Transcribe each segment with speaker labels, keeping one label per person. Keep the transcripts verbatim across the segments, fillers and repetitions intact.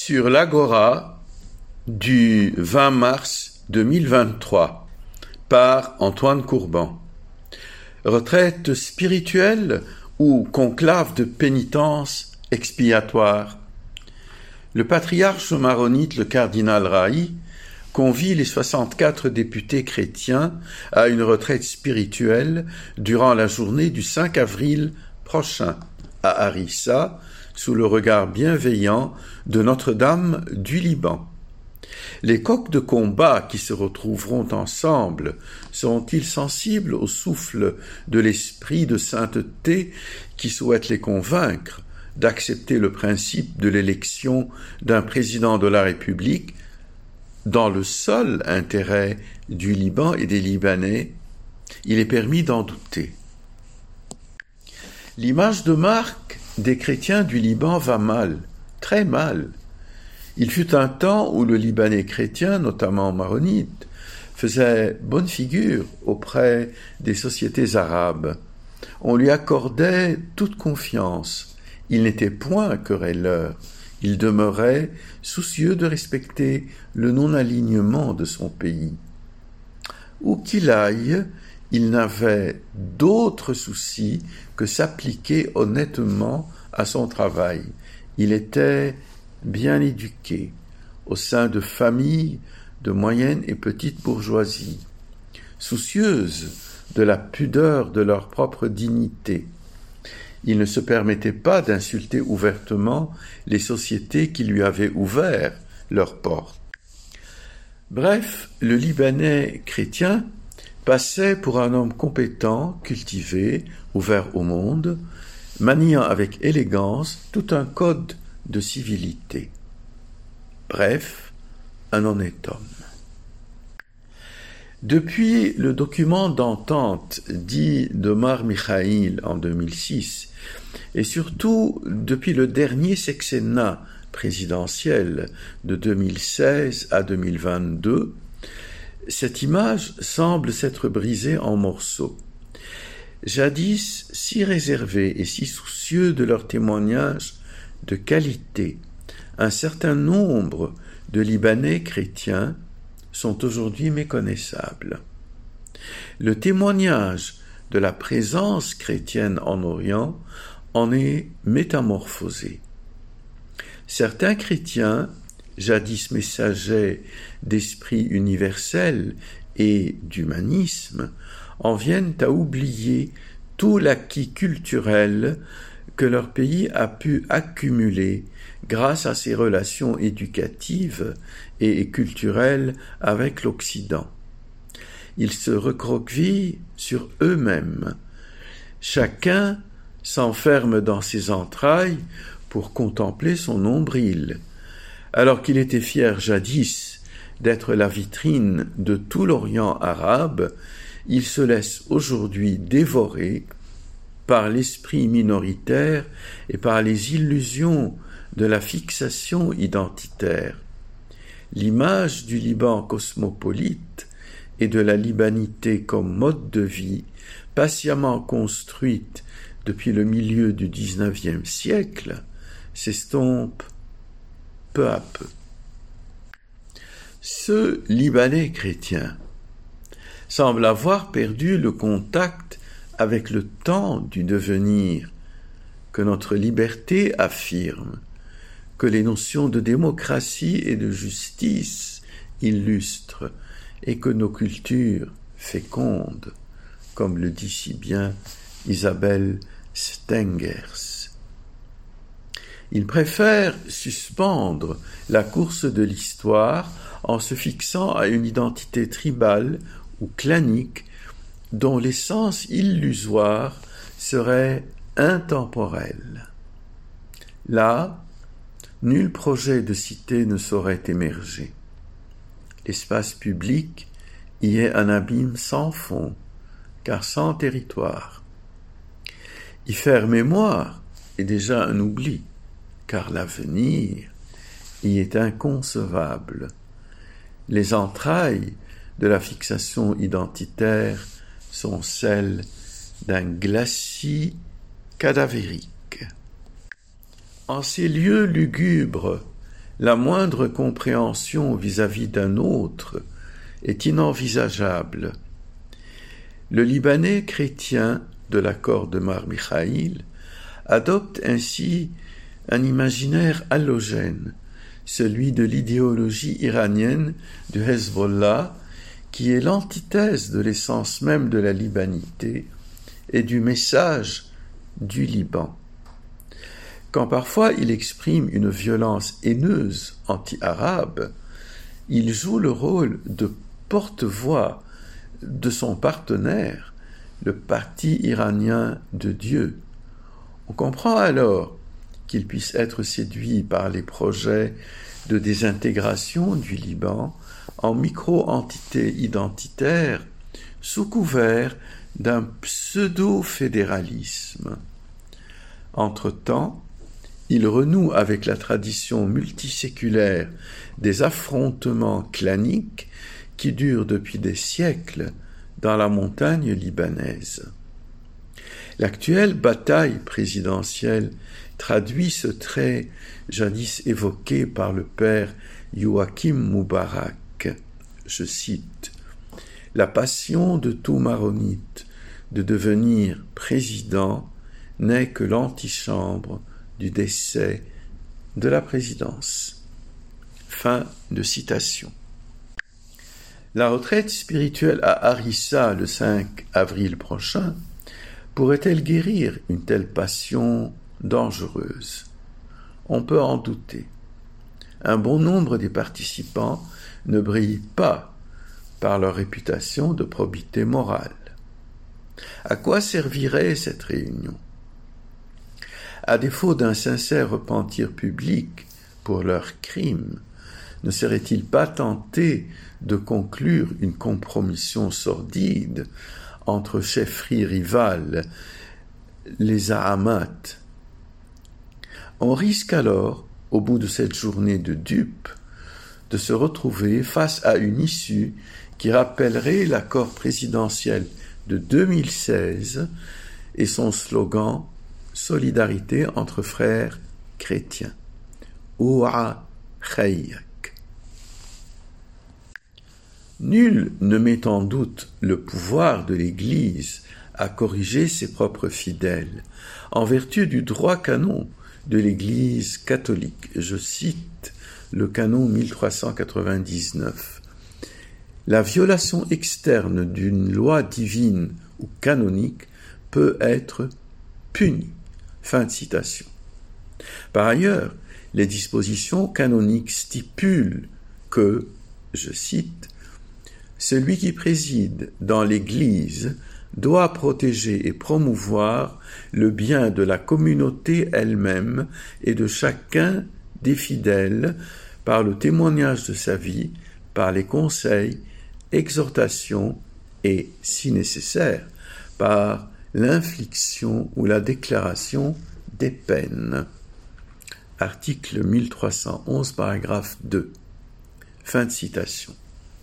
Speaker 1: Sur l'Agora du vingt mars deux mille vingt-trois par Antoine Courban. Retraite spirituelle ou conclave de pénitence expiatoire. Le patriarche maronite, le cardinal Raï, convie les soixante-quatre députés chrétiens à une retraite spirituelle durant la journée du cinq avril prochain à Harissa, sous le regard bienveillant de Notre-Dame du Liban. Les coqs de combat qui se retrouveront ensemble seront-ils sensibles au souffle de l'esprit de sainteté qui souhaite les convaincre d'accepter le principe de l'élection d'un président de la République dans le seul intérêt du Liban et des Libanais? Il est permis d'en douter. L'image de marque des chrétiens du Liban va mal, très mal. Il fut un temps où le Libanais chrétien, notamment maronite, faisait bonne figure auprès des sociétés arabes. On lui accordait toute confiance. Il n'était point querelleur. Il demeurait soucieux de respecter le non-alignement de son pays. Où qu'il aille, il n'avait d'autre souci que s'appliquer honnêtement à son travail. Il était bien éduqué, au sein de familles de moyenne et petite bourgeoisie, soucieuses de la pudeur de leur propre dignité. Il ne se permettait pas d'insulter ouvertement les sociétés qui lui avaient ouvert leurs portes. Bref, le Libanais chrétien passait pour un homme compétent, cultivé, ouvert au monde, maniant avec élégance tout un code de civilité. Bref, un honnête homme. Depuis le document d'entente dit d'Omar Mikhaïl en deux mille six, et surtout depuis le dernier sexennat présidentiel de deux mille seize à deux mille vingt-deux, cette image semble s'être brisée en morceaux. Jadis si réservés et si soucieux de leurs témoignages de qualité, un certain nombre de Libanais chrétiens sont aujourd'hui méconnaissables. Le témoignage de la présence chrétienne en Orient en est métamorphosé. Certains chrétiens, jadis messagers d'esprit universel et d'humanisme, en viennent à oublier tout l'acquis culturel que leur pays a pu accumuler grâce à ses relations éducatives et culturelles avec l'Occident. Ils se recroquevillent sur eux-mêmes. Chacun s'enferme dans ses entrailles pour contempler son nombril. Alors qu'il était fier jadis d'être la vitrine de tout l'Orient arabe, il se laisse aujourd'hui dévorer par l'esprit minoritaire et par les illusions de la fixation identitaire. L'image du Liban cosmopolite et de la libanité comme mode de vie, patiemment construite depuis le milieu du dix-neuvième siècle, s'estompe peu à peu. Ce Libanais chrétien semble avoir perdu le contact avec le temps du devenir que notre liberté affirme, que les notions de démocratie et de justice illustrent et que nos cultures fécondent, comme le dit si bien Isabelle Stengers. Il préfère suspendre la course de l'histoire en se fixant à une identité tribale ou clanique dont l'essence illusoire serait intemporelle. Là, nul projet de cité ne saurait émerger. L'espace public y est un abîme sans fond, car sans territoire. Y faire mémoire est déjà un oubli, car l'avenir y est inconcevable. Les entrailles de la fixation identitaire sont celles d'un glacis cadavérique. En ces lieux lugubres la moindre compréhension vis-à-vis d'un autre est inenvisageable. Le Libanais chrétien de l'accord de Mar Mikhaïl adopte ainsi un imaginaire allogène, celui de l'idéologie iranienne du Hezbollah, qui est l'antithèse de l'essence même de la libanité et du message du Liban. Quand parfois il exprime une violence haineuse anti-arabe, il joue le rôle de porte-voix de son partenaire, le parti iranien de Dieu. On comprend alors qu'il puisse être séduit par les projets de désintégration du Liban en micro-entité identitaire sous couvert d'un pseudo-fédéralisme. Entre-temps, il renoue avec la tradition multiséculaire des affrontements claniques qui durent depuis des siècles dans la montagne libanaise. L'actuelle bataille présidentielle traduit ce trait jadis évoqué par le père Joachim Moubarak. Je cite « La passion de tout maronite de devenir président n'est que l'antichambre du décès de la présidence. » Fin de citation. La retraite spirituelle à Harissa le cinq avril prochain pourrait-elle guérir une telle passion dangereuse? On peut en douter. Un bon nombre des participants ne brillent pas par leur réputation de probité morale. À quoi servirait cette réunion? À défaut d'un sincère repentir public pour leurs crimes, ne serait-il pas tenté de conclure une compromission sordide entre chefferies rivales, les Ahamat? On risque alors, au bout de cette journée de dupes, de se retrouver face à une issue qui rappellerait l'accord présidentiel de deux mille seize et son slogan « Solidarité entre frères chrétiens ». Ou'a Khayyak. Nul ne met en doute le pouvoir de l'Église à corriger ses propres fidèles, en vertu du droit canon de l'Église catholique. Je cite le canon mille trois cent quatre-vingt-dix-neuf. La violation externe d'une loi divine ou canonique peut être punie. Fin de citation. Par ailleurs, les dispositions canoniques stipulent que, je cite, celui qui préside dans l'Église doit protéger et promouvoir le bien de la communauté elle-même et de chacun des fidèles par le témoignage de sa vie, par les conseils, exhortations et, si nécessaire, par l'infliction ou la déclaration des peines. Article mille trois cent onze, paragraphe deux. Fin de citation.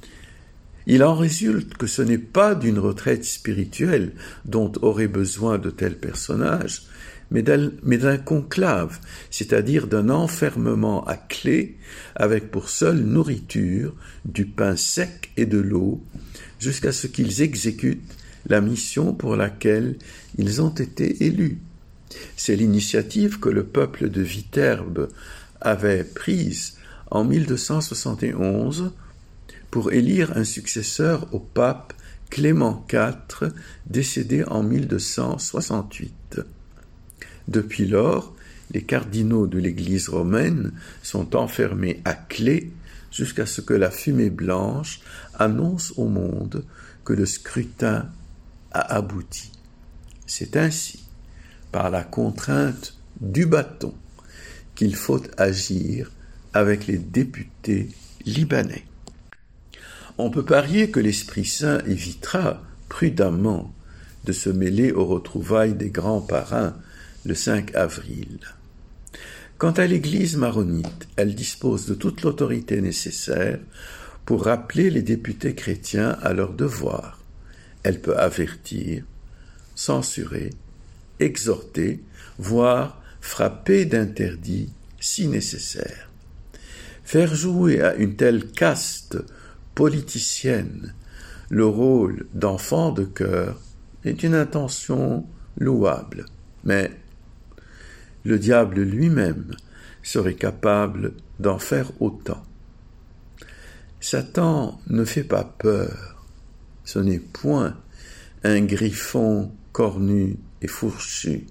Speaker 1: Il en résulte que ce n'est pas d'une retraite spirituelle dont auraient besoin de tels personnages, mais d'un, mais d'un conclave, c'est-à-dire d'un enfermement à clé avec pour seule nourriture du pain sec et de l'eau, jusqu'à ce qu'ils exécutent la mission pour laquelle ils ont été élus. C'est l'initiative que le peuple de Viterbe avait prise en mille deux cent soixante et onze pour élire un successeur au pape Clément quatre, décédé en mille deux cent soixante-huit. Depuis lors, les cardinaux de l'Église romaine sont enfermés à clé jusqu'à ce que la fumée blanche annonce au monde que le scrutin a abouti. C'est ainsi, par la contrainte du bâton, qu'il faut agir avec les députés libanais. On peut parier que l'Esprit Saint évitera prudemment de se mêler aux retrouvailles des grands parrains le cinq avril. Quant à l'Église maronite, elle dispose de toute l'autorité nécessaire pour rappeler les députés chrétiens à leurs devoirs. Elle peut avertir, censurer, exhorter, voire frapper d'interdit si nécessaire. Faire jouer à une telle caste politicienne le rôle d'enfant de cœur est une intention louable, mais le diable lui-même serait capable d'en faire autant. Satan ne fait pas peur, ce n'est point un griffon cornu et fourchu.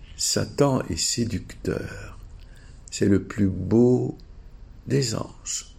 Speaker 1: Satan est séducteur, c'est le plus beau des anges.